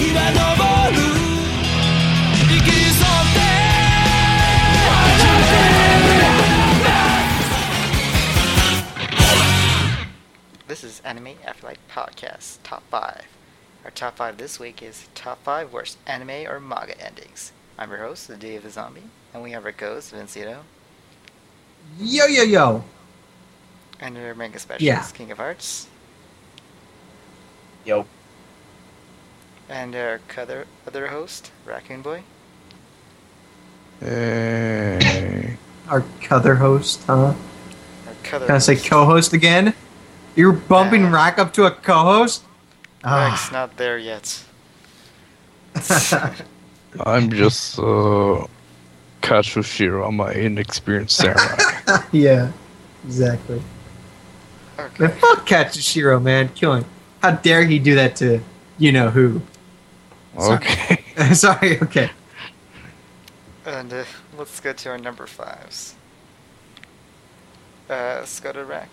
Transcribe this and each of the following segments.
は昇る生きそうって始めて This is Anime Afterlife Podcast Top 5. Our top 5 this week is Top 5 Worst Anime or Manga Endings. I'm your host, the Dave the Zombie, and we have our co-host, Vincito. Yo, yo, yo. And our manga specialist, Yeah. King of Hearts. Yo. And our other host, Raccoon Boy. Hey. Our other host, huh? Our Can I say co-host again? You're bumping Rack up to a co-host? Rack's not there yet. I'm just Katsushiro. I'm an inexperienced samurai. Yeah, exactly. Okay. Man, fuck Katsushiro, man. Kill him. How dare he do that to you-know-who? Okay. Sorry, okay. And let's go to our number 5s. Let's go to Rack.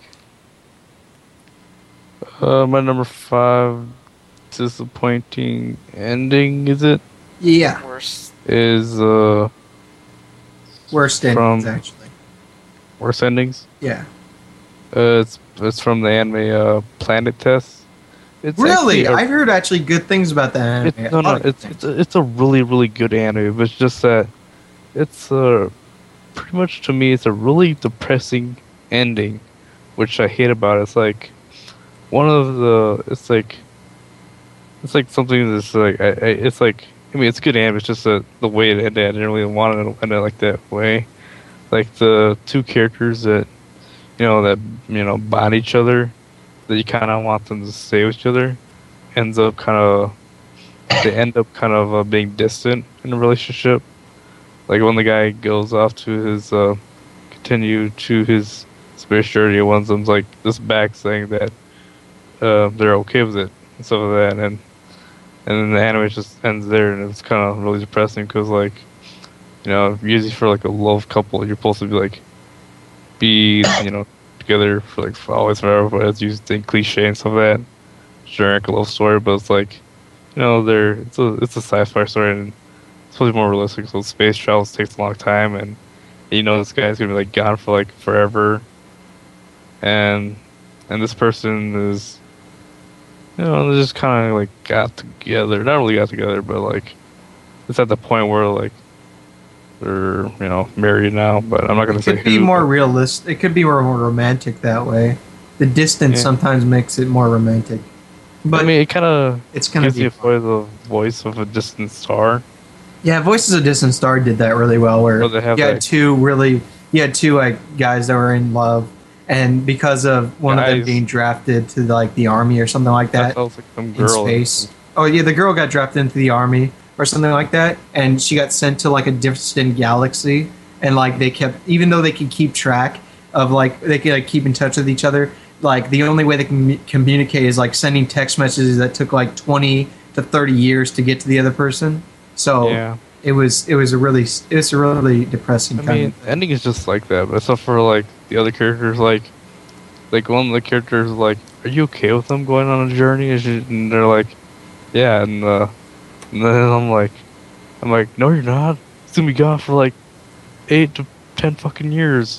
My number 5 disappointing ending, is it? Yeah, Worst. Is worst endings, From- actually. worst endings? Yeah. It's from the anime Planet Test. It's Really? actually I've heard actually good things about that anime. it's a really, really good anime, but it's just that it's pretty much, to me, it's a really depressing ending, which I hate about it. It's like one of the it's like something that's like it's like, I mean, it's good anime, it's just that the way it ended, I didn't really want it to end it like that way. Like the two characters that bond each other, that you kind of want them to stay with each other, they end up kind of being distant in a relationship. Like when the guy goes off to his continue to his space journey, one of them's like this back saying that they're okay with it and stuff like that, and then the anime just ends there, and it's kind of really depressing because, like, usually for like a love couple, you're supposed to be together for like for always forever, but as you think cliche and stuff like that, generic love story, but it's like, it's a sci-fi story, and it's supposed to be more realistic. So space travels takes a long time, and this guy's gonna be like gone for like forever, and this person is, they just kind of like got together, not really got together, but like it's at the point where like they're married now, but I'm not gonna say It could be who, more but- realistic. It could be more romantic that way. The distance Yeah. sometimes makes it more romantic. But I mean, it kind of it's gonna gives be you the voice of a distant star. Yeah, Voices of Distant Star did that really well, where Well, they have, you had like- two like guys that were in love, and because of one of them Guys. being drafted to like the army or something like that Sounds like some in girl. space. Oh yeah, the girl got drafted into the army or something like that, and she got sent to like a distant galaxy, and like they kept, even though they could keep track of like they could like keep in touch with each other, like the only way they can communicate is like sending text messages that took like 20 to 30 years to get to the other person. So Yeah, it was a really depressing I kind mean, of the ending is just like that, but except for like the other characters, like one of the characters, like, are you okay with them going on a journey? And they're like, yeah, and then I'm like, no, you're not. It's gonna be gone for like 8 to 10 fucking years.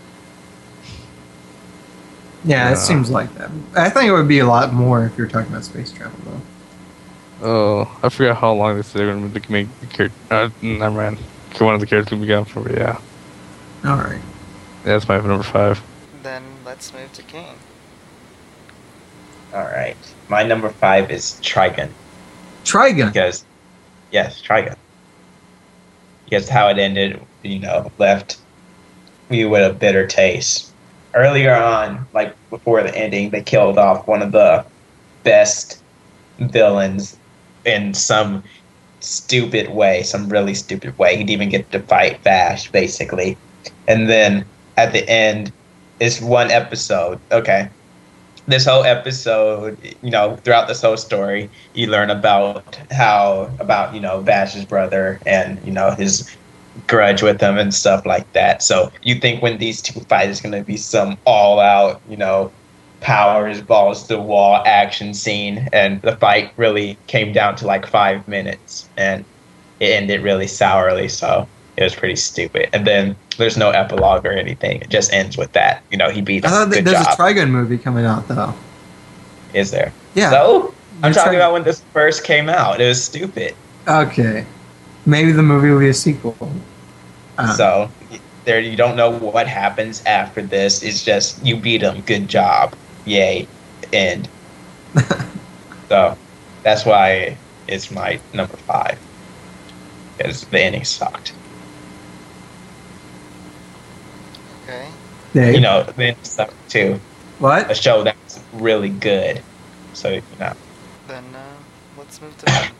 yeah, Yeah. it seems like that. I think it would be a lot more if you're talking about space travel though. Oh, I forgot how long they said they're gonna make the character. Never mind. One of the characters gonna be gone for, yeah. All right. Yeah, that's my number 5. Then let's move to King. Alright. My number 5 is Trigun. Trigun. Because, yes, Trigun. Because how it ended, left me with a bitter taste. Earlier on, like before the ending, they killed off one of the best villains in some stupid way, some really stupid way. He didn't even get to fight Vash, basically. And then at the end, it's one episode. Okay. This whole episode, throughout this whole story, you learn about Vash's brother and, his grudge with him and stuff like that. So you think when these two fight is going to be some all out, powers, balls to the wall action scene, and the fight really came down to like 5 minutes, and it ended really sourly, so it was pretty stupid. And then there's no epilogue or anything. It just ends with that. He beat I him. thought that Good there's job. a Trigun movie coming out though. Is there? Yeah. So I'm You're talking trying- about when this first came out. It was stupid. Okay. Maybe the movie will be a sequel. So there, you don't know what happens after this. It's just you beat him. Good job. Yay. End. So that's why it's my number 5. Because the ending sucked. Okay. Dave? The ending sucked too. A What? show that's really good. So, Then let's move to mine.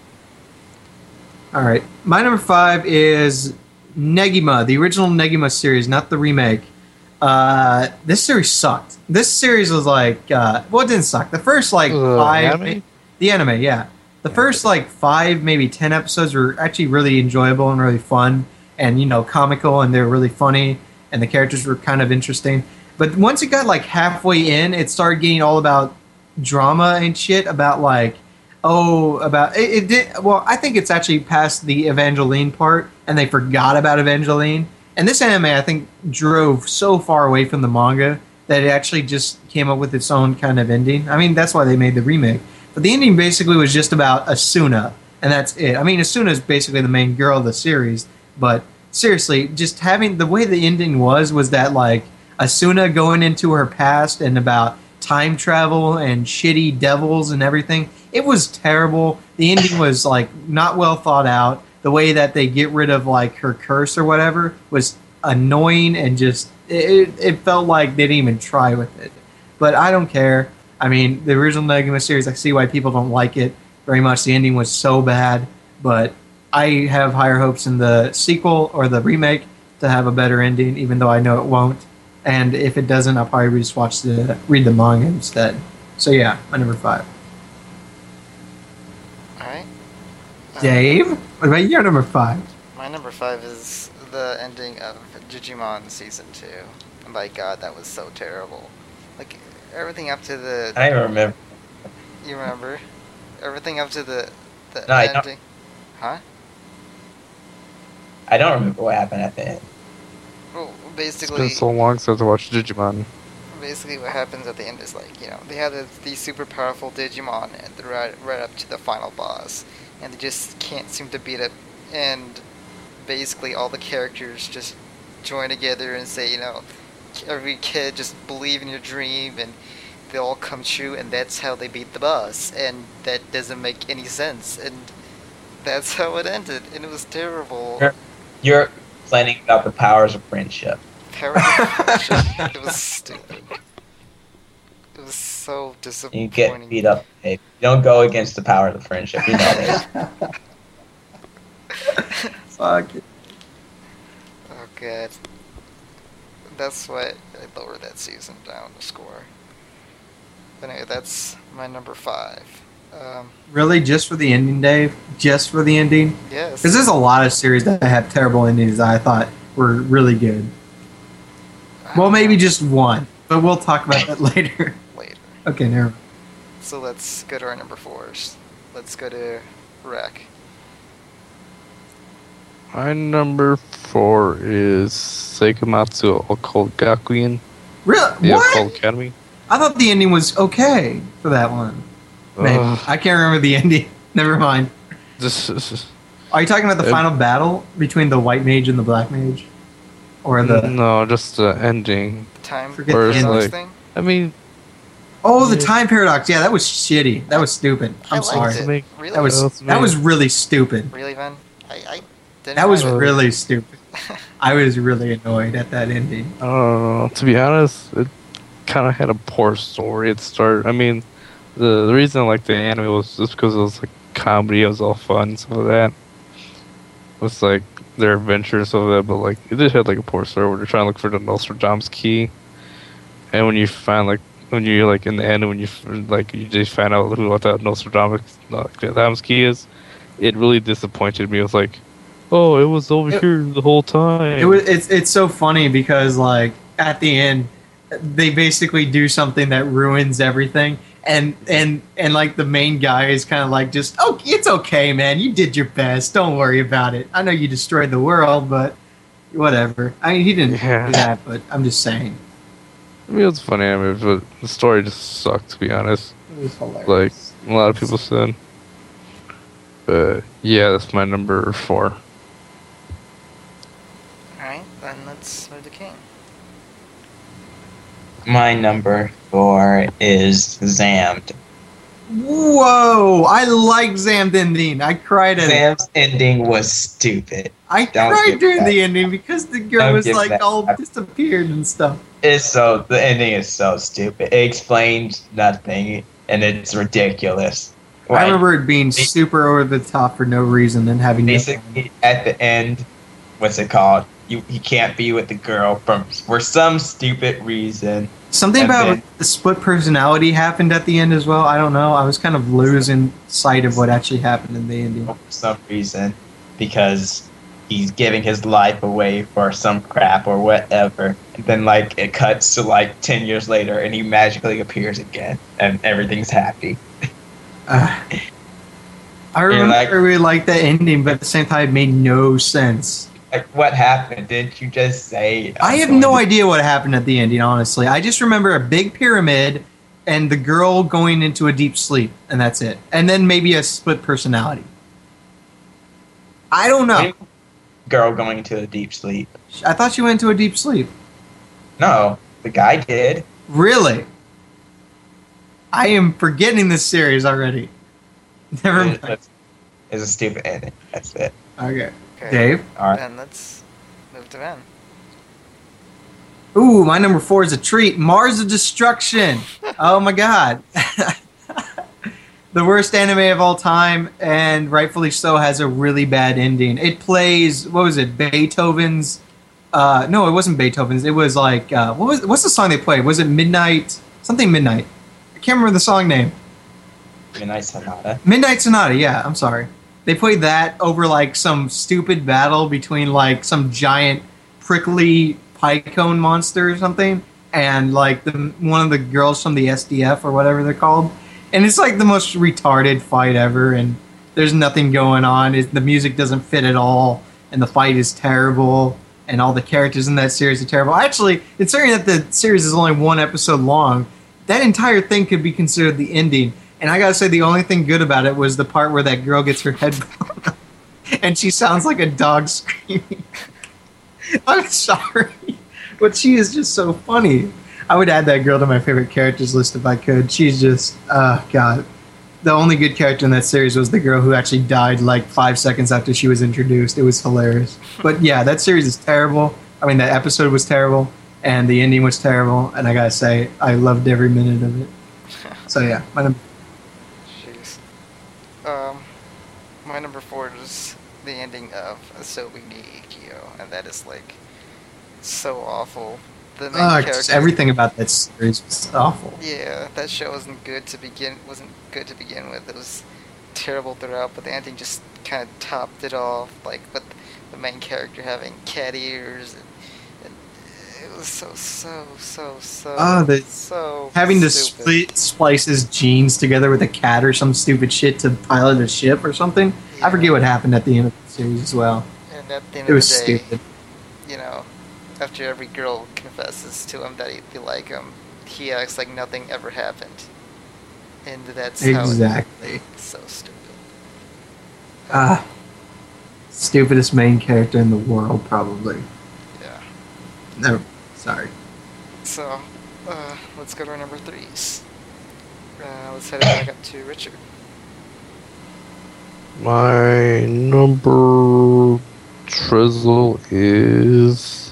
All right. My number 5 is Negima, the original Negima series, not the remake. This series sucked. This series was like, it didn't suck. The first like 5, anime? the anime, yeah. The first like 5, maybe 10 episodes were actually really enjoyable and really fun, and comical, and they were really funny, and the characters were kind of interesting. But once it got like halfway in, it started getting all about drama and shit about like, about it did. Well, I think it's actually past the Evangeline part, and they forgot about Evangeline. And this anime, I think, drove so far away from the manga that it actually just came up with its own kind of ending. I mean, that's why they made the remake. But the ending basically was just about Asuna, and that's it. I mean, Asuna is basically the main girl of the series, but seriously, just having the way the ending was that like Asuna going into her past and about time travel and shitty devils and everything. It was terrible. The ending was like not well thought out. The way that they get rid of like her curse or whatever was annoying, and just it felt like they didn't even try with it. But I don't care. I mean, the original Negima series, I see why people don't like it very much. The ending was so bad, but I have higher hopes in the sequel or the remake to have a better ending, even though I know it won't. And if it doesn't, I'll probably just read the manga instead. So yeah, my number 5. Alright. Dave, what about your number 5? My number 5 is the ending of Digimon Season 2. And by God, that was so terrible. Like, everything up to the... I don't remember. You remember? Everything up to the No, I don't. ending... Huh? I don't remember what happened at the end. Well, It's basically... been so long since I watched Digimon. Basically, what happens at the end is like, they have these super powerful Digimon, and they're right up to the final boss, and they just can't seem to beat it. And basically, all the characters just join together and say, every kid just believe in your dream, and they all come true, and that's how they beat the boss. And that doesn't make any sense, and that's how it ended, and it was terrible. You're complaining about the powers of friendship. It was stupid. It was so You disappointing. get beat up. Hey, you don't go against the power of the friendship. You know this. Fuck it. Oh god. That's why I lowered that season down the score. But anyway, that's my number 5. Really, just for the ending, Dave? Just for the ending? Yes. Because there's a lot of series that have terrible endings that I thought were really good. Well, maybe just one, but we'll talk about that later. later. Okay, never mind. So let's go to our number 4s. Let's go to Rec. My number 4 is Seikamatsu Occult Gakuen, Really? the What? Occult Academy. I thought the ending was okay for that one. Maybe. Ugh. I can't remember the ending. Never mind. This Are you talking about the final battle between the white mage and the black mage? Or the... no, just the ending. The time Forget the ending. paradox Like- thing? I mean, Oh, the time paradox. Yeah, that was shitty. That was stupid. I'm I liked sorry. it. Make- Really? That was really stupid. Really, Ven? I didn't That was mind it. really stupid. I was really annoyed at that ending. I don't know. To be honest, it kind of had a poor story at start. I mean, the reason I liked the anime was just because it was like comedy. It was all fun, and stuff like that. It was like their adventure and stuff like that. But like, it just had like a poor story where they're trying to look for the Nostradamus key, and when you find like when you like in the end when you like you just find out who what that Nostradamus key is, it really disappointed me. It was like, oh, it was over here the whole time. It's so funny because like at the end, they basically do something that ruins everything. And like the main guy is kind of like just, oh, it's okay, man. You did your best. Don't worry about it. I know you destroyed the world, but whatever. I mean, he didn't Yeah. do that, but I'm just saying. I mean, it's funny, but the story just sucked, to be honest. It was hilarious. Like a lot of people said. But yeah, that's my number 4. Alright, then let's move to King. My number 4 is Zammed. Whoa! I like Zammed ending. I cried at it. Zam's ending was stupid. I Don't cried give during that. the ending because the girl Don't was give like that. all disappeared and stuff. The ending is so stupid. It explains nothing, and it's ridiculous. I Like, remember it being super over the top for no reason and having no- basically at the end, what's it called? He can't be with the girl for some stupid reason. something and about then- the split personality happened at the end as well. I don't know. I was kind of losing sight of what actually happened in the ending. For some reason, because he's giving his life away for some crap or whatever. And then like it cuts to like 10 years later, and he magically appears again, and everything's happy. I remember like- I really liked that ending, but at the same time, it made no sense. Like, what happened? Didn't you just say? I have no idea what happened at the ending, honestly. I just remember a big pyramid and the girl going into a deep sleep, and that's it. And then maybe a split personality. I don't know. Girl going into a deep sleep. I thought she went into a deep sleep. No, the guy did. Really? I am forgetting this series already. Never mind. It's a stupid ending. That's it. Okay. Okay. Dave? All right. Then let's move to Ben. Ooh, my number 4 is a treat. Mars of Destruction. Oh my god. The worst anime of all time, and rightfully so, has a really bad ending. It plays, what was it, Beethoven's? No, it wasn't Beethoven's. It was like, what's the song they played? Was it Midnight? Something Midnight. I can't remember the song name. Midnight Sonata. Midnight Sonata, yeah, I'm sorry. They played that over like some stupid battle between like some giant prickly pycone monster or something and like one of the girls from the SDF or whatever they're called. And it's like the most retarded fight ever, and there's nothing going on. The music doesn't fit at all, and the fight is terrible, and all the characters in that series are terrible. Actually, considering that the series is only 1 episode long, that entire thing could be considered the ending. And I gotta say, the only thing good about it was the part where that girl gets her head blown up, and she sounds like a dog screaming. I'm sorry, but she is just so funny. I would add that girl to my favorite characters list if I could. She's just, God. The only good character in that series was the girl who actually died like 5 seconds after she was introduced. It was hilarious. But yeah, that series is terrible. I mean, that episode was terrible, and the ending was terrible, and I gotta say, I loved every minute of it. So yeah, Jeez. My number 4 is the ending of Asobi ni Ikkyo, and that is like so awful. The main just character. everything about that series was awful. Yeah, that show wasn't good to begin with. It was terrible throughout, but the ending just kind of topped it off. Like with the main character having cat ears, and it was so Having to stupid. splice his genes together with a cat or some stupid shit to pilot a ship or something. I forget what happened at the end of the series as well. And at the end It of was the day, stupid. you know, after every girl confesses to him that they like him, he acts like nothing ever happened. And that's Exactly. how it's so stupid. Stupidest main character in the world, probably. Yeah. No, sorry. So, let's go to our number 3s. Let's head it back up to Richard. My number Trizzle is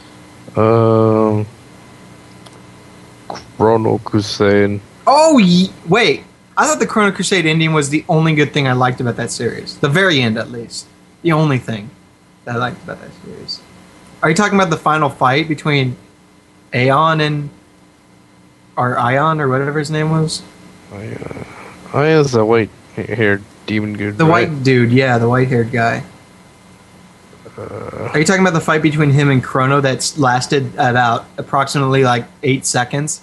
Chrono Crusade. Oh, wait. I thought the Chrono Crusade ending was the only good thing I liked about that series. The very end, at least. The only thing that I liked about that series. Are you talking about the final fight between Ion or whatever his name was? I is the white haired demon dude. The right? white dude, yeah, the white-haired guy. Are you talking about the fight between him and Chrono that's lasted about approximately like 8 seconds?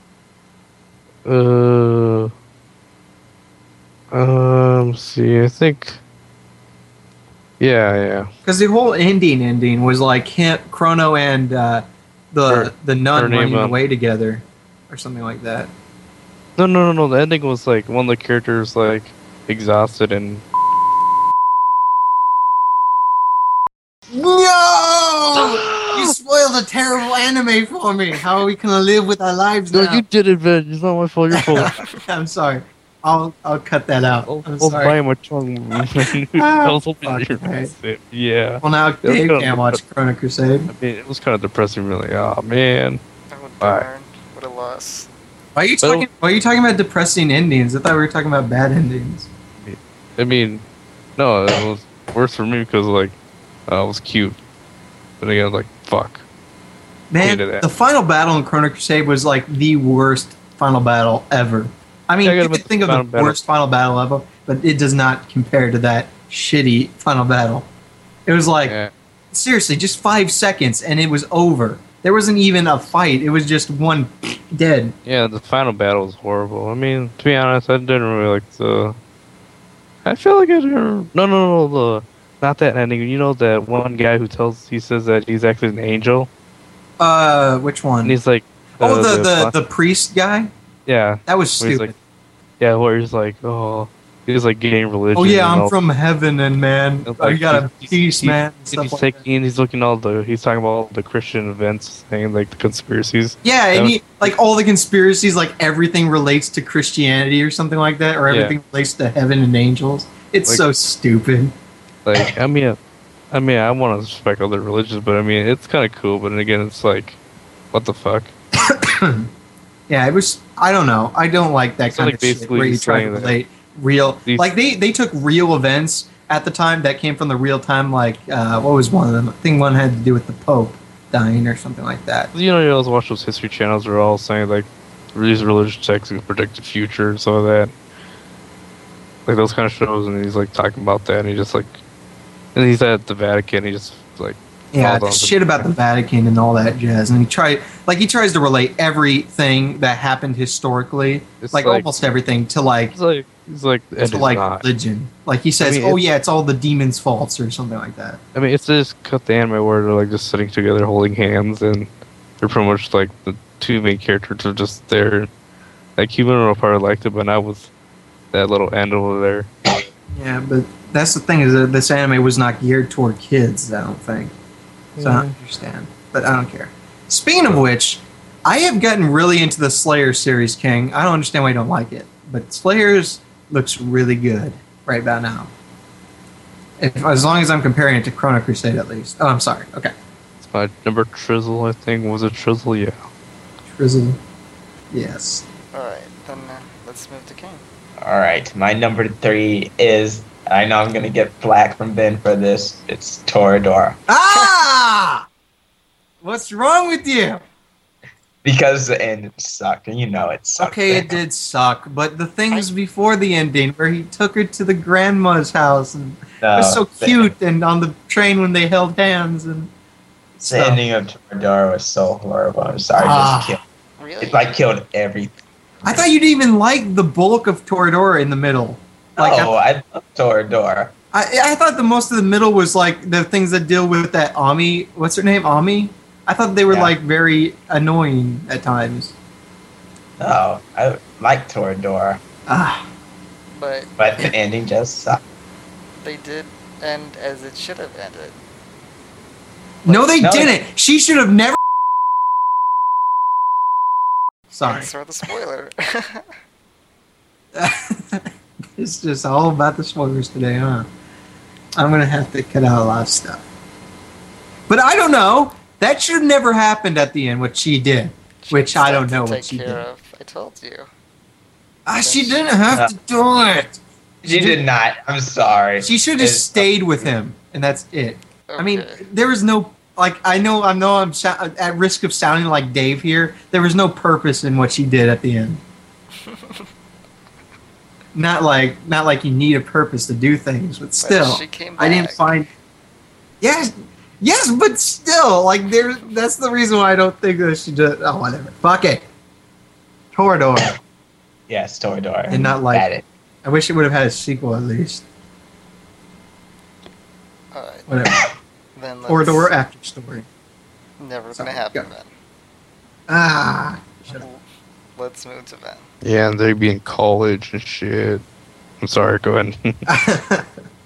See, I think. Yeah. Because the whole ending was like him, Chrono, and the nun name, running away together, or something like that. No. The ending was like one of the characters like exhausted and. No! You spoiled a terrible anime for me. How are we gonna live with our lives No, now? you did it, Ben. It's not my fault. Your fault. I'm sorry. I'll cut that out. I'm I'll sorry. bite my tongue. I was hoping Fuck, you're right. it. Yeah. Well, now was Dave kinda can't watch Chrono Crusade. I mean, it was kind of depressing, really. Oh man. Oh, Alright. darn. What a loss. Why are you talking about depressing endings? I thought we were talking about bad endings. I mean, no, it was worse for me because like, it was cute, but again, like, fuck. Man, Hated that. the final battle in Chrono Crusade was like the worst final battle ever. I mean, Yeah, I gotta you could admit, think of final the battle- worst final battle ever, but it does not compare to that shitty final battle. It was like, Yeah. seriously, just 5 seconds and it was over. There wasn't even a fight. It was just one dead. Yeah, the final battle was horrible. I mean, to be honest, I didn't really like the. I feel like I didn't. No, not that ending. You know that one guy who he says that he's actually an angel, Which one? and he's like. The priest guy? Yeah. That was Where he's stupid. like, yeah, where he's like, he's like getting religion. Oh yeah, and I'm all- from heaven, and man, It's I like got a he's- peace, he's- man. And stuff he's like taking, he's looking he's talking about all the Christian events and like the conspiracies. Yeah, That and was- he, like all the conspiracies, like everything relates to Christianity or something like that, or Yeah. everything relates to heaven and angels. It's Like- so stupid. Like, I mean, I want to respect other religions, but I mean, it's kind of cool. But then again, it's like, what the fuck? Yeah, it was. I don't know. I don't like that So, kind like, of shit basically where you he's try to saying that relate real. these- Like they took real events at the time that came from the real time. Like what was one of them? I think one had to do with the Pope dying or something like that. You always watch those history channels. They're all saying like these religious texts can predict the future, and so that, like those kind of shows, and he's like talking about that, and he just like, and he's at the Vatican. He just like. Yeah, falls on the the- shit about the Vatican and all that jazz, and he tries to relate everything that happened historically, It's like like- almost everything, to like He's like, it to is like not. religion. Like he says, mean, "Oh it's- yeah, it's all the demons' faults" or something like that. I mean, it's just cut the anime where they're like just sitting together, holding hands, and they're pretty much like the two main characters are just there. Like Human probably liked it, but not with that little end over there. Yeah, but that's the thing is that this anime was not geared toward kids. I don't think. So I don't understand, but I don't care. Speaking of which, I have gotten really into the Slayer series, King. I don't understand why you don't like it, but Slayers looks really good right about now. As long as I'm comparing it to Chrono Crusade, at least. Oh, I'm sorry. Okay, It's my number Trizzle, I think. Was it Trizzle? Yeah. Trizzle. Yes. Alright, then let's move to King. All right, my number 3 is. I know I'm gonna get flack from Ben for this. It's Toradora Ah! What's wrong with you? because the end sucked, and you know it sucked. Okay, it did suck, but the things before the ending, where he took her to the grandma's house, and it was so cute, and on the train when they held hands, and The stuff. ending of Toradora was so horrible. I'm sorry, Ah. it just Really? it like killed everything. I thought you didn't even like the bulk of Toradora in the middle. Like I love Toradora. I thought the most of the middle was like the things that deal with that Ami. What's her name? Ami. I thought they were Yeah. like very annoying at times. No, I like Toradora, Ah, But but the ending just sucked. they did end as it should have ended. no, they No. didn't. She should have never. Sorry, Thanks for the spoiler. it's just all about the spoilers today, huh? I'm gonna have to cut out a lot of stuff. But I don't know. That should have never happened at the end. What she did, which I don't know To what take she care did. of. I told you. She didn't have to do it. She did not. I'm sorry. She should have It's- just stayed with him, and that's it. I mean, Okay. there was no like. I know I'm at risk of sounding like Dave here. There was no purpose in what she did at the end. not like you need a purpose to do things, but still, she came I didn't back. find. Yes, but still, like, that's the reason why I don't think that she just. Oh, whatever. Fuck it. Toradora. Yes, Toradora. And not like- Had it. I wish it would have had a sequel at least. Alright, Whatever. then Toradora after story. Never Sorry, gonna happen go. then. Ah. Shut up. Let's move to Ben. Yeah, and they'd be in college and shit. I'm sorry, go ahead.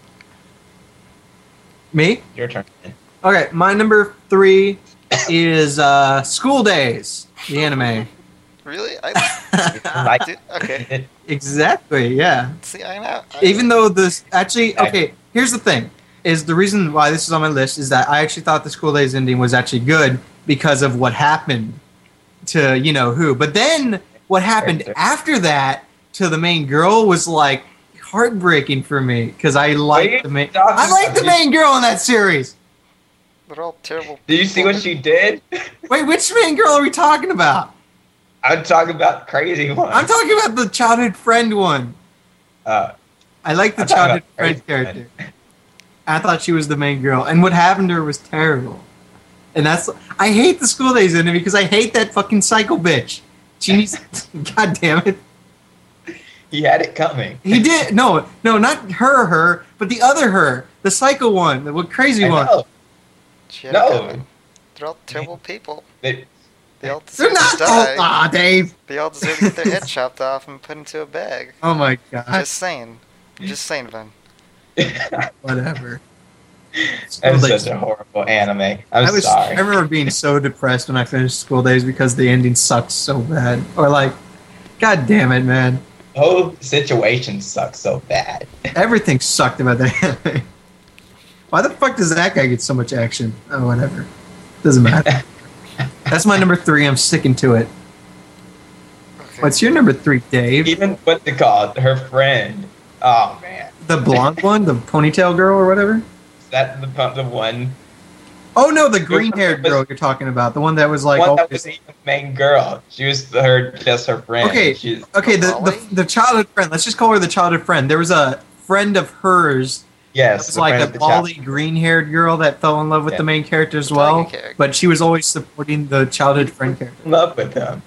Me? Your turn. Okay, my number 3 is School Days, the anime. Really? Like Dude, okay. Exactly, yeah. See, I know. Even though this actually, okay, here's the thing: is the reason why this is on my list is that I actually thought the School Days ending was actually good because of what happened to you know who. But then what happened after that to the main girl was like heartbreaking for me because I like the main girl in that series. They're all terrible. Did you see what she did? Wait, which main girl are we talking about? I'm talking about crazy one. I'm talking about the childhood friend one. I like the I'm talking childhood about friend crazy character. I thought she was the main girl, and what happened to her was terrible. And I hate the School Days ending because I hate that fucking psycho bitch. She needs. God damn it. He had it coming. He did. No, not her, but the other her, the psycho one, the crazy I one. know. She had it No. coming. They're all terrible people. They- They all They're deserve not. to die. Ah, Dave. They all deserve to get their head chopped off and put into a bag. Oh my god. Just saying. Just saying, Ben. Whatever. That's Days. such a horrible anime. I'm I sorry. remember being so depressed when I finished School Days because the ending sucked so bad. Or like, god damn it, man. The whole situation sucks so bad. Everything sucked about that anime. Why the fuck does that guy get so much action? Oh, whatever. Doesn't matter. That's my number 3. I'm sticking to it. Okay. What's your number 3, Dave? Even what they call her friend. Oh man, The blonde one? The ponytail girl or whatever? is that the one? Oh, no, the green-haired girl you're talking about. The one that was like... one that always- was even the main girl. She was just her friend. Okay, She's, okay, Molly? the childhood friend. Let's just call her the childhood friend. There was a friend of hers. yes, It's the like friend a of the child. Molly green-haired girl that fell in love with Yeah. the main character as The well. tiny character. But she was always supporting the childhood friend character. In love with him.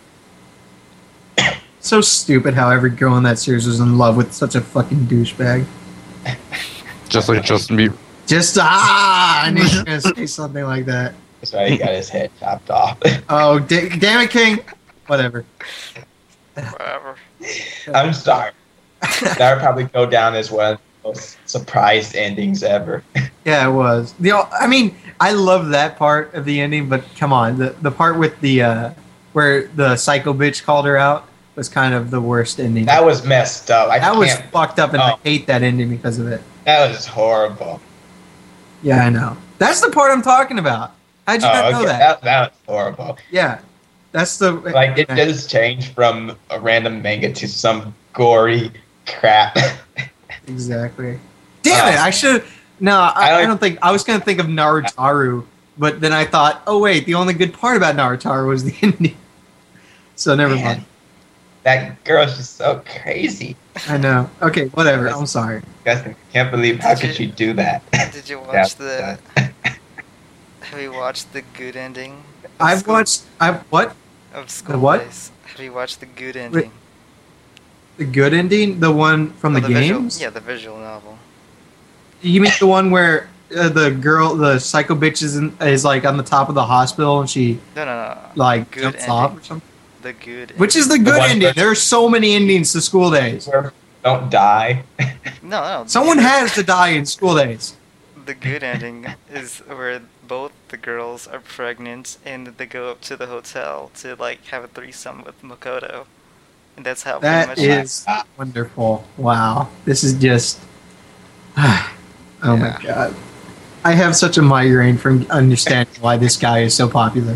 So stupid how every girl in that series was in love with such a fucking douchebag. Just like Justin Bieber. Just I knew you were gonna say something like that. That's why he got his head chopped off. Oh, damn it, King! Whatever. Whatever. I'm sorry. That would probably go down as one of the most surprised endings ever. Yeah, it was. I mean, I love that part of the ending, but come on, the part with the where the psycho bitch called her out was kind of the worst ending. That was messed up. That was can't- fucked up, and I Oh. hate that ending because of it. That was horrible. Yeah, I know. That's the part I'm talking about. How'd you not know okay. that? That was horrible. Yeah, that's the Like it just changed from a random manga to some gory crap. Exactly. Damn it! I should. No, I don't think. I was gonna think of Naruto, but then I thought, oh wait, the only good part about Naruto was the ending. So never Man. mind. That girl's just so crazy. I know. Okay, whatever. I'm sorry. I can't believe how could she do that. Did you Yeah. watch the... Have you watched the good ending? of I've School- watched. What? Of School what? Days? Have you watched the good ending? The good ending, the one from Oh, the visual- games. Yeah, the visual novel. You mean the one where the girl, the psycho bitch, is like on the top of the hospital and she No. like Good jumps ending. off or something? The good Which is the good one ending. where- There are so many endings to School Days. Where don't die. No. Someone the- has to die in School Days. The good ending is where both the girls are pregnant and they go up to the hotel to like have a threesome with Makoto. And that's how That pretty much is wonderful. Wow. This is just. Oh my god. I have such a migraine from understanding why this guy is so popular.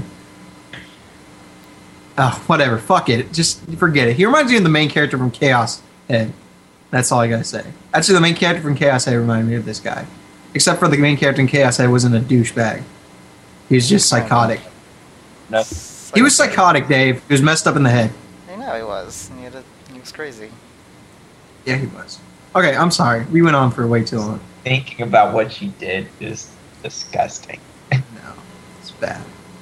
Oh, whatever. Fuck it. Just forget it. He reminds me of the main character from Chaos Head. That's all I gotta say. Actually, the main character from Chaos Head reminded me of this guy. Except for the main character in Chaos Head wasn't a douchebag. He was just psychotic. No. He was psychotic, Dave. He was messed up in the head. I know he was. And he was crazy. Yeah, he was. Okay, I'm sorry. We went on for way too long. Thinking about what she did is disgusting. No, it's bad.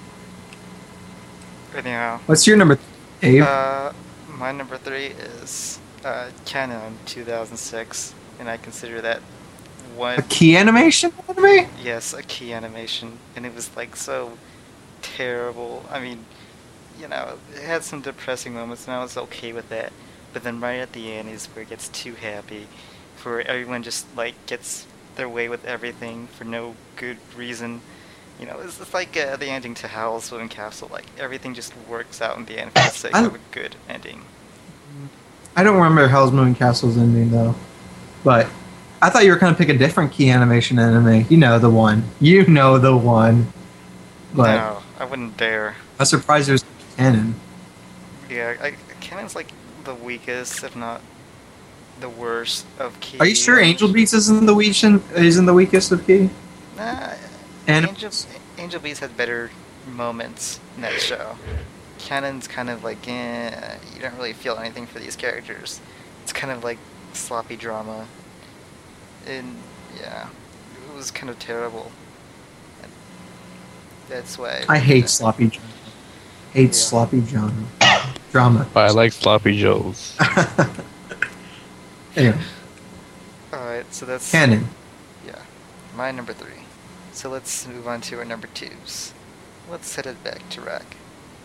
Anyhow, What's your number, Dave? my number 3 is Canon 2006, and I consider that one. A key animation anime? Yes, a key animation, and it was like so terrible. I mean, you know, it had some depressing moments, and I was okay with that. But then right at the end is where it gets too happy, where everyone just like gets their way with everything for no good reason. You know, it's like the ending to Howl's Moving Castle. Like everything just works out in the end for the sake of a good ending. I don't remember Hell's Moving Castle's ending though, but I thought you were gonna pick a different key animation anime. You know the one. You know the one. But No, I wouldn't dare. I'm surprised there's canon. Yeah, Canon's like the weakest, if not the worst of key. Are you sure Angel Beats isn't the weakest of key? Nah, And Angel Beats had better moments in that show. Canon's kind of like, you don't really feel anything for these characters. It's kind of like sloppy drama. And, yeah, it was kind of terrible. And that's why... I hate sloppy drama. Hate Yeah. sloppy drama. Drama. But I like Sloppy Joes. Anyway, Alright, so that's... canon. Yeah, my number 3. So let's move on to our number 2s. Let's set it back to Rack.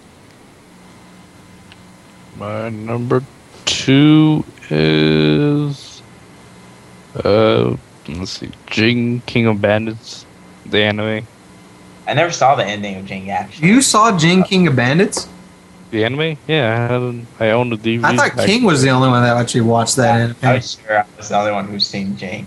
My number 2 is let's see, Jing King of Bandits, the anime. I never saw the ending of Jing actually. You saw Jing King of Bandits? The anime? Yeah, I own the DVD. I thought King was the only one that actually watched that I anime. was sure I was the only one who's seen Jing.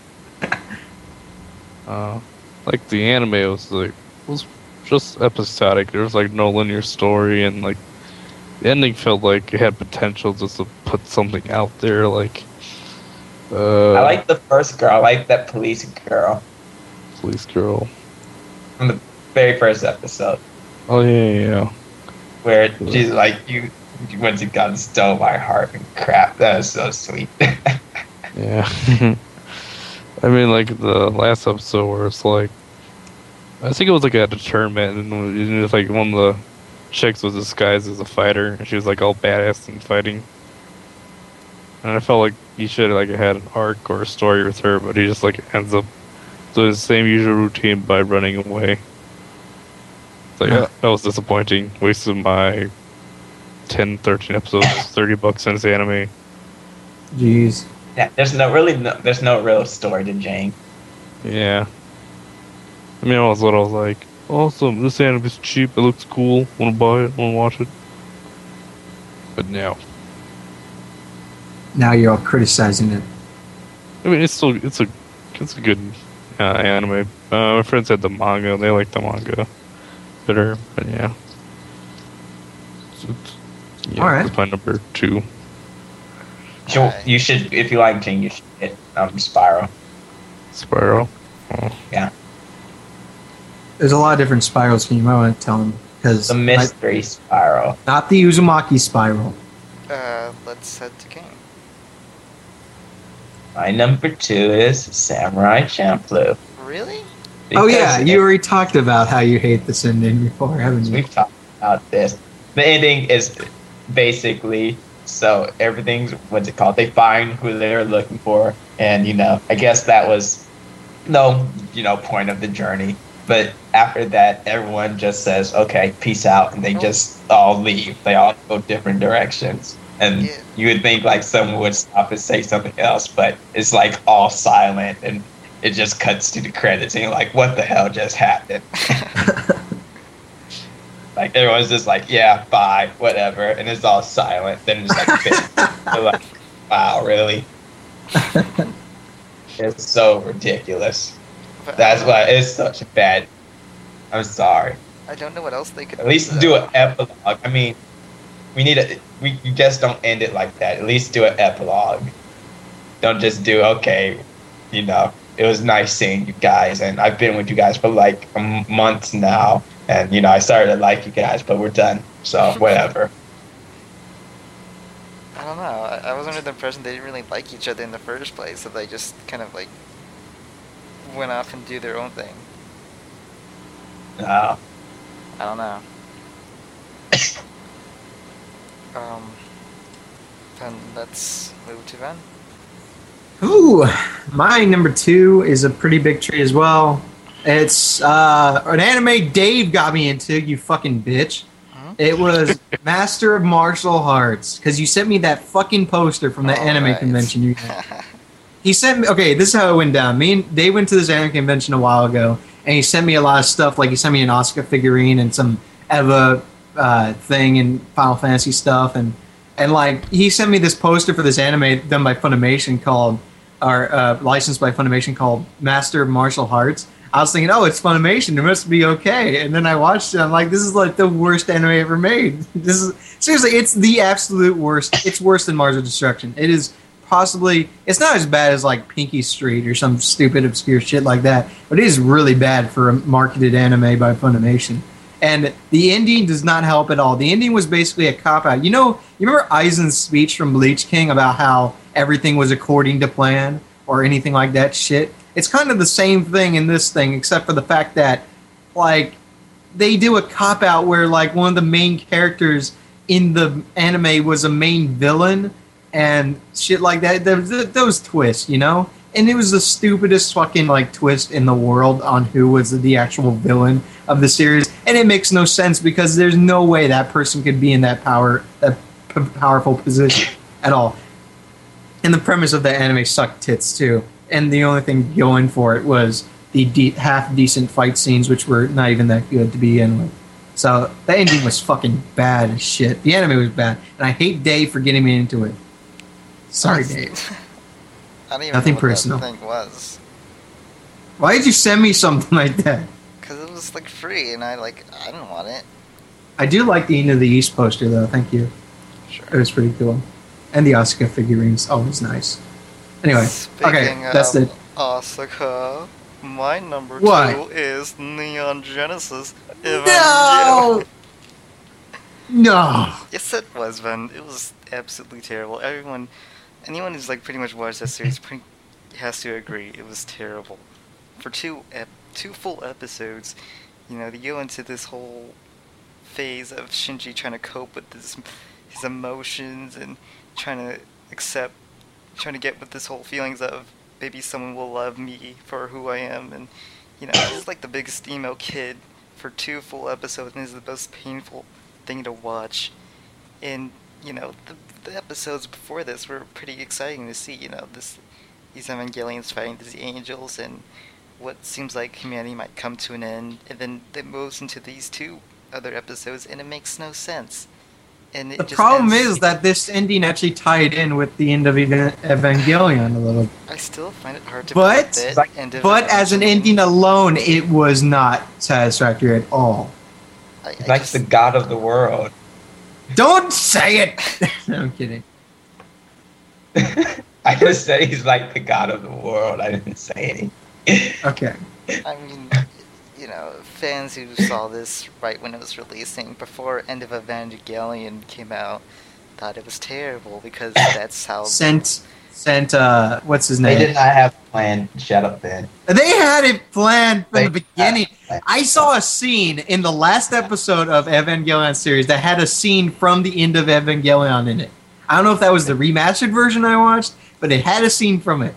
Like the anime was just episodic. There was like no linear story, and like the ending felt like it had potential just to put something out there. Like I like the first girl. I like that police girl Police Girl. from the very first episode, Oh yeah. where she's like, "You once you got stole my heart and crap." That was so sweet. Yeah. I mean, like the last episode where it's like, I think it was like at a tournament, and it was like one of the chicks was disguised as a fighter, and she was like all badass and fighting. And I felt like he should have like had an arc or a story with her, but he just like ends up doing the same usual routine by running away. It's like, Yeah. that was disappointing. Wasted my 10, 13 episodes, $30 in this anime. Jeez. Yeah, there's no real story to Jing. Yeah. I mean, I was little, I was like, awesome, this anime's cheap, it looks cool, wanna buy it, wanna watch it. But no. Now you're all criticizing it. I mean, it's a good anime. My friends had the manga, they like the manga better, but yeah. Yeah, Alright. that's my number 2. You should, if you like Jing, you should get Spiral. Spiral. Oh. There's a lot of different spirals. You might want to tell them because The mystery Spiral. not the Uzumaki spiral. Let's head to King. My number 2 is Samurai Champloo. Really? Oh yeah, Because you already talked about how you hate this ending before, haven't you? we've talked about this. The ending is basically, so everything's, what's it called? They find who they're looking for, and I guess that was no, point of the journey. But after that, everyone just says, "Okay, peace out," and they just all leave. They all go different directions. And Yeah. you would think like someone would stop and say something else, but it's like all silent, and it just cuts to the credits, and you're like, "What the hell just happened?" Like everyone's just like, "Yeah, bye, whatever," and it's all silent. Then it's like, you're like, "Wow, really?" It's so ridiculous. But That's why it's such a bad. I'm sorry. I don't know what else they could At least do an epilogue. I mean, you just don't end it like that. At least do an epilogue. Don't just do, okay, it was nice seeing you guys, and I've been with you guys for like a month now, and I started to like you guys, but we're done. So whatever. I don't know. I was under the impression they didn't really like each other in the first place, so they just kind of like went off and do their own thing. No. I don't know. Then let's move to Ben. Ooh, my number 2 is a pretty big tree as well. It's an anime Dave got me into, you fucking bitch. It was Master of Martial Arts, because you sent me that fucking poster from the anime Alright. convention you had. He sent me, okay, this is how it went down. Me and Dave went to this anime convention a while ago, and he sent me a lot of stuff, like he sent me an Asuka figurine and some Eva thing and Final Fantasy stuff, and like he sent me this poster for this anime done by Funimation called, or licensed by Funimation called Master of Martial Arts. I was thinking, oh, it's Funimation, it must be okay. And then I watched it, I'm like, this is like the worst anime ever made. This is seriously, it's the absolute worst. It's worse than Mars of Destruction. It is possibly, it's not as bad as like Pinky Street or some stupid obscure shit like that, but it is really bad for a marketed anime by Funimation. And the ending does not help at all. The ending was basically a cop-out. You remember Aizen's speech from Bleach King about how everything was according to plan or anything like that shit? It's kind of the same thing in this thing, except for the fact that, like, they do a cop-out where, like, one of the main characters in the anime was a main villain and shit like that. Those twists, you know? And it was the stupidest fucking, like, twist in the world on who was the actual villain of the series. And it makes no sense because there's no way that person could be in that powerful position at all. And the premise of the anime sucked tits, too. And the only thing going for it was the half-decent fight scenes, which were not even that good to begin with. So the ending was fucking bad as shit. The anime was bad. And I hate Dave for getting me into it. Sorry, Dave. I don't even Nothing know what personal. that thing was. Why did you send me something like that? Because it was, like, free, and I didn't want it. I do like the End of the East poster, though. Thank you. It Sure. was pretty cool. And the Asuka figurines, always nice. Anyway, okay, that's it. Asuka, my number What? 2 is Neon Genesis No! Evangelion. No! Yes, it was, Ben. It was absolutely terrible. Anyone who's like pretty much watched that series has to agree it was terrible. For two full episodes, they go into this whole phase of Shinji trying to cope with his emotions and trying to get with this whole feelings of maybe someone will love me for who I am, and he's like the biggest emo kid for 2 full episodes, and it's the most painful thing to watch. And the episodes before this were pretty exciting to see. These Evangelions fighting these angels, and what seems like humanity might come to an end, and then it moves into these 2 other episodes, and it makes no sense. And The problem is that this ending actually tied in with the end of Evangelion a little. I still find it hard to But- believe that end of But as an Evangelion. ending alone, it was not satisfactory at all. I He's like just- the god of the world. Don't say it! No, I'm kidding. I just said he's like the god of the world. I didn't say anything. Okay. I mean, fans who saw this right when it was releasing, before End of Evangelion came out, thought it was terrible because that's how... Sent, what's his They name? did not have a plan. Shut up, Ben. They had it planned from They the beginning. had it. I saw a scene in the last episode of Evangelion series that had a scene from the end of Evangelion in it. I don't know if that was the remastered version I watched, but it had a scene from it.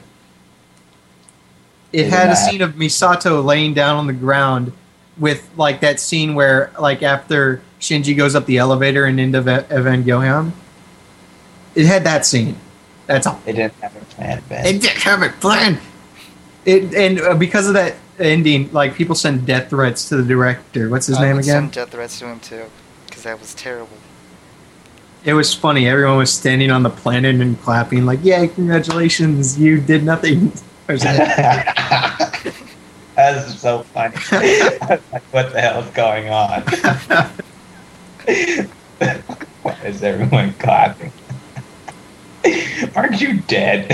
It had a scene of Misato laying down on the ground with, like, that scene where, like, after Shinji goes up the elevator in End of Evangelion. It had that scene. That's all. They didn't have a plan, Ben. It didn't have it planned. Because of that ending, like, people send death threats to the director. What's his I name would again? send death threats to him too, because that was terrible. It was funny. Everyone was standing on the planet and clapping, like, "Yay, congratulations! You did nothing." Or something. That's so funny. Like, what the hell's going on? Why is everyone clapping? Aren't you dead?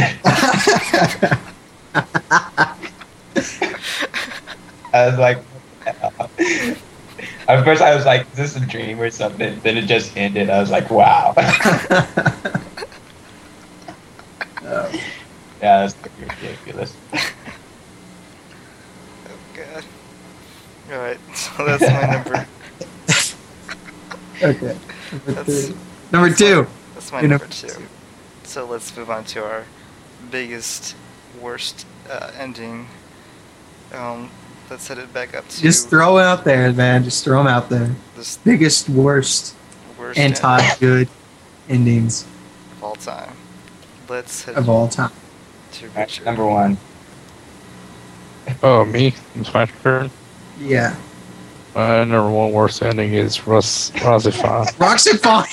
I was like, what the hell? At first I was like, is this a dream or something? Then it just ended. I was like, wow. Yeah, that's like ridiculous. Oh god. Alright, so that's my number. Okay. Number That's- three. Number two. That's my Your number number 2. two. So let's move on to our biggest, worst ending. Let's set it back up to Just throw it out there, man. Just throw them out there. this Biggest, worst, worst anti-good endings of all time. Let's head of all time. to Alright, Richard. number one. Oh, me? It's my turn. Yeah. My number one worst ending is Razifan. Roxy Fawn.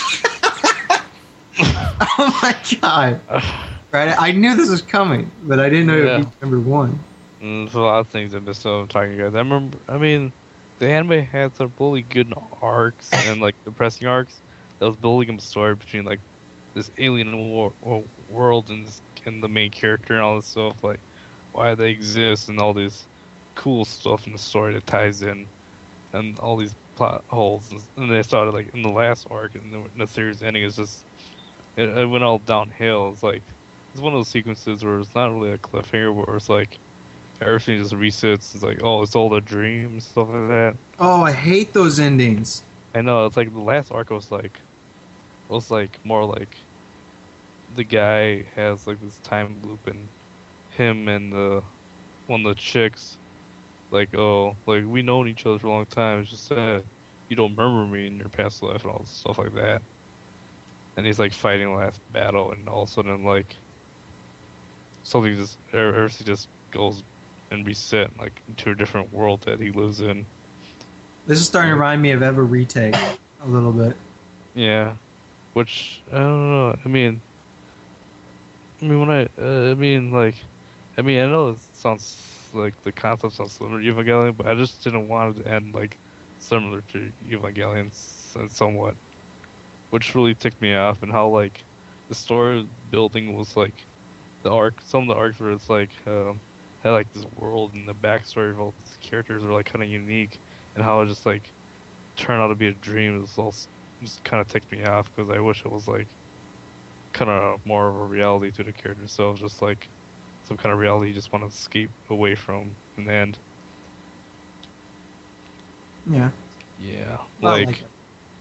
Oh my god. Right, I knew this was coming, but I didn't know it would Yeah. be number one. There's a lot of things I missed out on talking guys. I mean, the anime had some really good arcs and like depressing arcs that was building a story between like this alien world and the main character and all this stuff, like why they exist and all this cool stuff in the story that ties in, and all these plot holes. And they started like in the last arc and the series ending is just it went all downhill. It's like it's one of those sequences where it's not really a cliffhanger, where it's like everything just resets. It's like, oh, it's all a dream and stuff like that. Oh, I hate those endings. I know, it's like the last arc was like more like the guy has like this time loop and him and one of the chicks like, oh, like we known each other for a long time. It's just that you don't remember me in your past life and all this stuff like that. And he's like fighting the last battle, and all of a sudden like something just everything just goes and reset like into a different world that he lives in. This is starting to remind me of Ever Retake a little bit. Yeah, which I don't know. I mean when I know it sounds like the concept sounds similar to Evangelion, but I just didn't want it to end like similar to Evangelion somewhat, which really ticked me off. And how like the story building was like some of the arcs where it's like had like this world and the backstory of all these characters are like kind of unique, and how it just like turned out to be a dream is also just kind of ticked me off, because I wish it was like kind of more of a reality to the character themselves, just like some kind of reality you just want to escape away from in the end. Yeah. Yeah, I like it.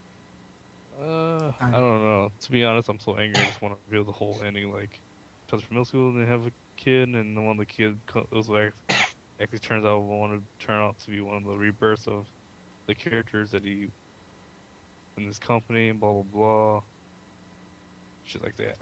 I don't know. To be honest, I'm so angry. I just want to reveal the whole ending. Like, because from middle school, they have a kid, and one of the kids actually turns out to be one of the rebirths of the characters that he in this company, and blah blah blah, shit like that.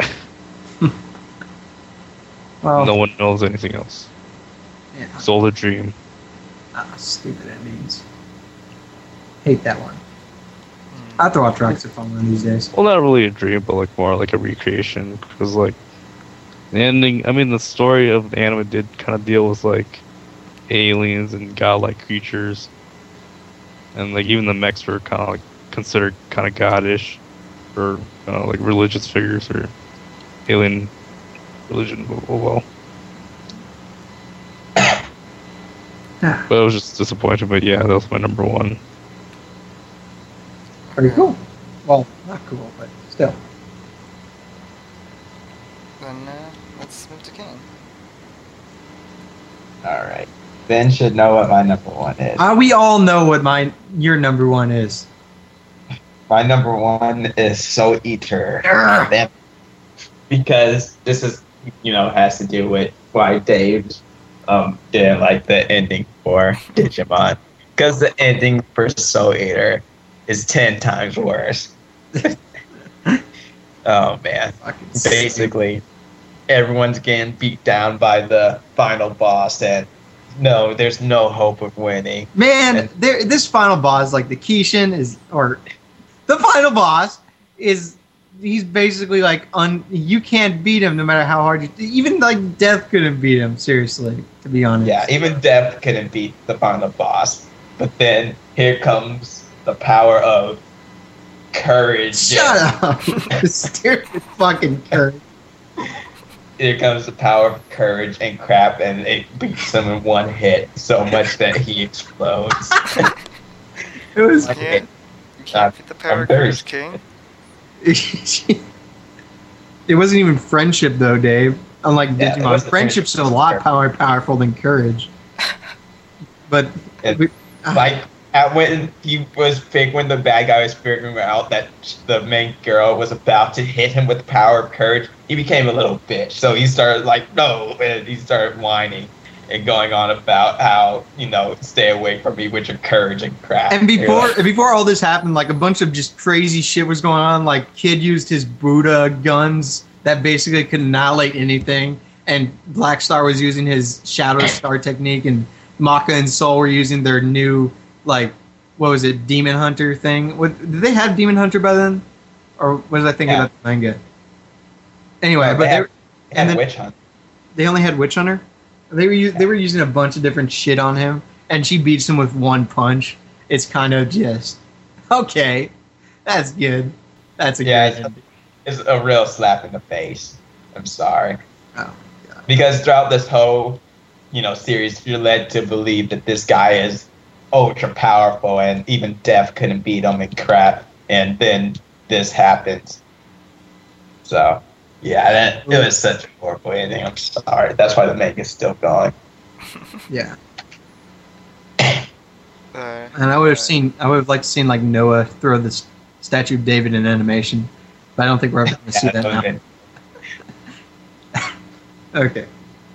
Well, No one knows anything else. yeah. It's all a dream. Stupid endings. Hate that one. I have to watch Roxy Fawn one these days. Well, not really a dream, but like more like a recreation. Because like the ending, I mean, the story of the anime did kind of deal with like aliens and godlike creatures, and like even the mechs were kind of like considered kind of goddish, or like religious figures or alien religion. Well, Ah, but it was just disappointing. But yeah, that was my number one. pretty cool. Well, not cool, but still. Then let's move to Kane. Alright. Ben should know what my number one is. We all know what your number one is. My number one is Soul Eater. Urgh. Them. Because this is, has to do with why Dave didn't like the ending for Digimon. Because the ending for Soul Eater is 10 times worse. Oh, man. Fucking Basically, everyone's getting beat down by the final boss, and no, there's no hope of winning. Man, this final boss, like the Kishin or the final boss he's basically like you can't beat him no matter how hard even like Death couldn't beat him, seriously, to be honest. Yeah, even Death couldn't beat the final boss. But then here comes the power of courage. Shut up. Stupid fucking courage. Here comes the power of courage and crap, and it beats him in one hit so much that he explodes. It was You can't beat the power I'm of very- Courage King. It wasn't even friendship though, Dave. Unlike Yeah, it Digimon, wasn't friendship's a friendship. lot more powerful than courage. But It- Like when he was when the bad guy was figuring out that the main girl was about to hit him with the power of courage, he became a little bitch. So he started like, no, and he started whining and going on about how, stay away from me with your courage and crap. And before all this happened, like a bunch of just crazy shit was going on. Like Kid used his Buddha guns that basically could annihilate anything, and Black Star was using his Shadow Star technique, and Maka and Soul were using their new, like, what was it, Demon Hunter thing? Did they have Demon Hunter by then? Or was I thinking about the manga? Anyway, No, but they had Witch Hunt. They only had Witch Hunter? They were using a bunch of different shit on him, and she beats him with one punch. It's kind of just, okay, that's good. That's a good ending. It's a real slap in the face. I'm sorry. Oh, God. Because throughout this whole, series, you're led to believe that this guy is ultra powerful and even death couldn't beat him and crap. And then this happens. So, yeah, it was such a horrible ending. I'm sorry. That's why the manga's still going. Yeah. And I would have liked to seen like Noah throw the Statue of David in animation, but I don't think we're ever going to see that now. Okay.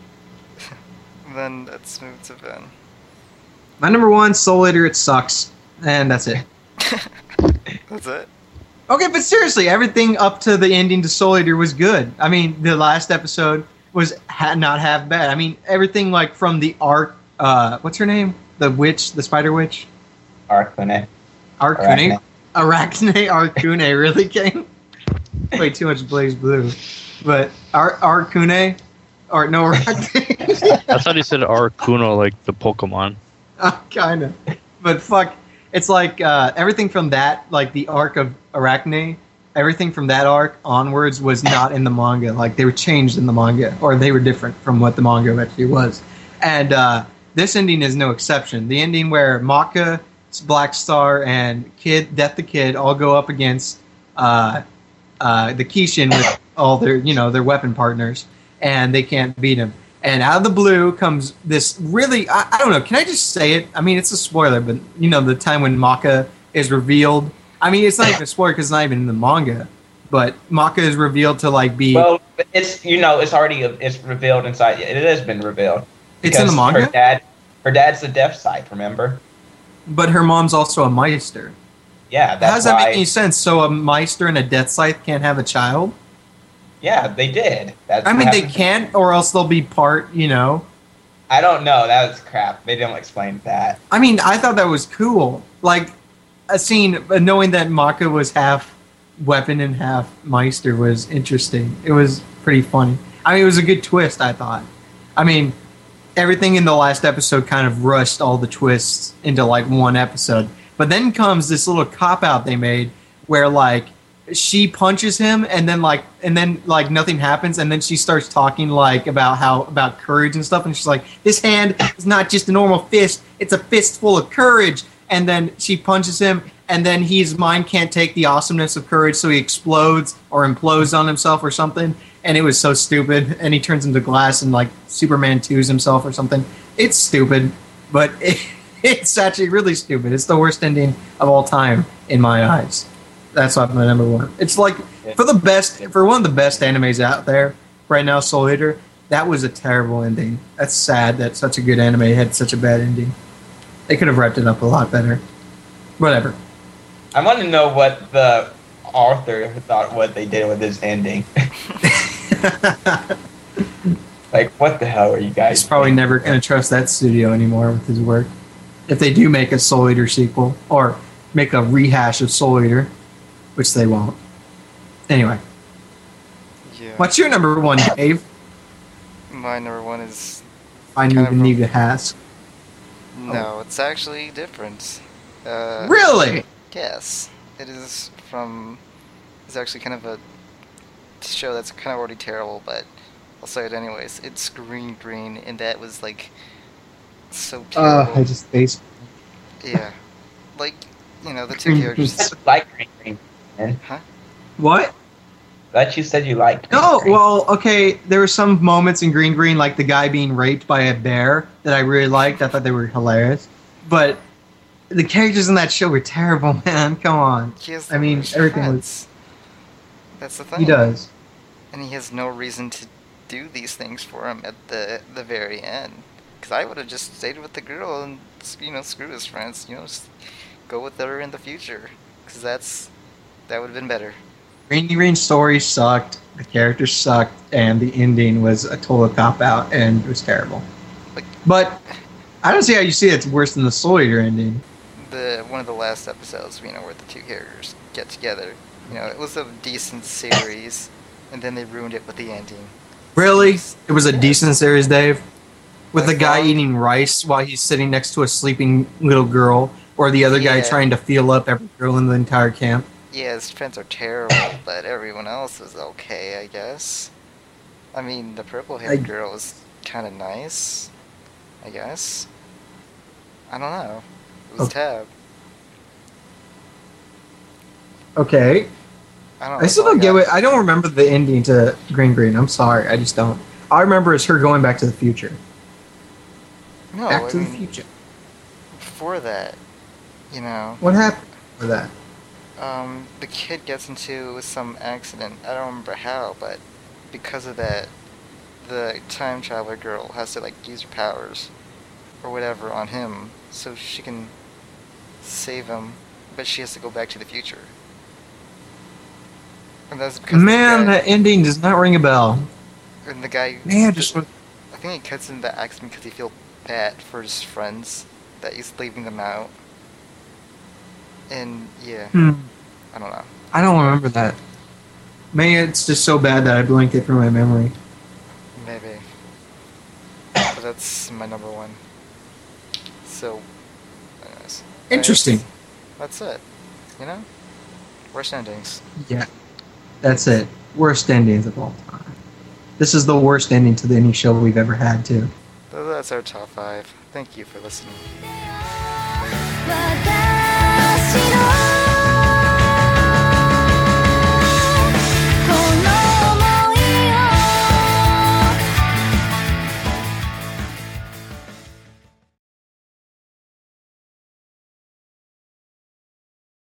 Then let's move to Ben. My number one, Soul Eater, it sucks. And that's it. That's it? Okay, but seriously, everything up to the ending to Soul Eater was good. I mean, the last episode was not half bad. I mean, everything like from the arc, what's her name? The witch, the spider witch? Arcune. Arcune, Arcune really came? Way too much Blaze Blue. But Arcune, or no, Arcune. I thought he said Arcuno, like the Pokemon. Kind of. But fuck, it's like everything from that, like the arc of Arachne, everything from that arc onwards was not in the manga. Like they were changed in the manga, or they were different from what the manga actually was. And this ending is no exception. The ending where Maka, Black Star, and Death the Kid all go up against the Kishin with all their, their weapon partners, and they can't beat him. And out of the blue comes this really, I don't know, can I just say it? I mean, it's a spoiler, but, the time when Maka is revealed. I mean, it's not even a spoiler because it's not even in the manga, but Maka is revealed to, like, be... Well, it's, it's revealed inside. It has been revealed. It's in the manga? Her dad's the Death Scythe, remember? But her mom's also a Meister. Yeah, that's How does that make any sense? So a Meister and a Death Scythe can't have a child? Yeah, they did. They can't, or else they'll be part, I don't know. That was crap. They didn't explain that. I mean, I thought that was cool. Like, a scene, knowing that Maka was half weapon and half Meister was interesting. It was pretty funny. I mean, it was a good twist, I thought. I mean, everything in the last episode kind of rushed all the twists into, like, one episode. But then comes this little cop-out they made where, like, she punches him and then nothing happens, and then she starts talking like about courage and stuff, and she's like, this hand is not just a normal fist, it's a fist full of courage. And then she punches him, and then his mind can't take the awesomeness of courage, so he explodes or implodes on himself or something. And it was so stupid, and he turns into glass and like Superman 2's himself or something. It's stupid, but it's actually really stupid. It's the worst ending of all time in my eyes. That's why my number one. It's like for one of the best animes out there right now, Soul Eater. That was a terrible ending. That's sad that such a good anime had such a bad ending. They could have wrapped it up a lot better. Whatever. I want to know what the author thought what they did with this ending. Like, what the hell are you guys? He's probably never going to trust that studio anymore with his work. If they do make a Soul Eater sequel or make a rehash of Soul Eater. Which they won't. Anyway. Yeah. What's your number one, Dave? My number one is... I even need to ask. No, it's actually different. Really? Yes. It is from... It's actually kind of a show that's kind of already terrible, but I'll say it anyways. It's Green Green, and that was, like, so terrible. I just face. Yeah. Like, the two characters... like Green Green. Huh? What? That you said you liked. No, well, okay, there were some moments in Green Green, like the guy being raped by a bear, that I really liked. I thought they were hilarious. But the characters in that show were terrible, man. Come on. He has I mean, worst everything friends. That's the thing. He does. And he has no reason to do these things for him at the very end. Because I would have just stayed with the girl and, screw his friends. Just go with her in the future. Because that would have been better. Rainy Range story sucked, the characters sucked, and the ending was a total cop-out, and it was terrible. Like, But I don't see how you see it's worse than the Soul Eater ending. one of the last episodes, where the two characters get together. It was a decent series, and then they ruined it with the ending. Really? It was a decent series, Dave? With the guy Well, eating rice while he's sitting next to a sleeping little girl, or the other guy Yeah. trying to feel up every girl in the entire camp. Yeah, his friends are terrible, but everyone else was okay, I guess. I mean, the purple-haired girl was kind of nice, I guess. I don't know. It was Okay. Tab. Okay. I don't know. I still don't get it. I don't remember the ending to Green Green. I'm sorry. I just don't. All I remember is her going back to the future. No, Back I to the mean, future. before that, What happened for that? the kid gets into some accident. I don't remember how, but because of that, the time traveler girl has to use her powers or whatever on him so she can save him, but she has to go back to the future. And that's because Man, that ending does not ring a bell. and the guy. Man, just I think he cuts in the accident because he feels bad for his friends that he's leaving them out. And yeah, I don't know. I don't remember that. Maybe it's just so bad that I blanked it from my memory. Maybe. But that's my number one. So, anyways. Interesting. That's it. Worst endings. Yeah, that's it. Worst endings of all time. This is the worst ending to any show we've ever had, too. So that's our top 5. Thank you for listening. 私